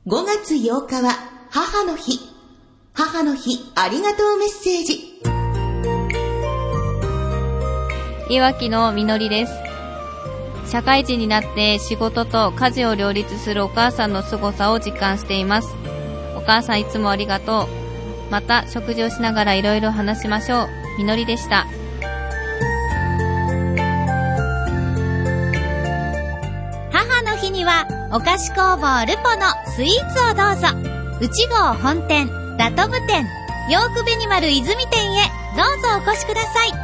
5月8日は母の日。母の日ありがとうメッセージ。 いわきのみのりです。社会人になって仕事と家事を両立するお母さんの凄さを実感しています。お母さんいつもありがとう。また食事をしながらいろいろ話しましょう。みのりでした。 母の日にはお菓子工房ルポのスイーツをどうぞ。内郷本店、ラトム店、ヨークベニマル泉店へどうぞお越しください。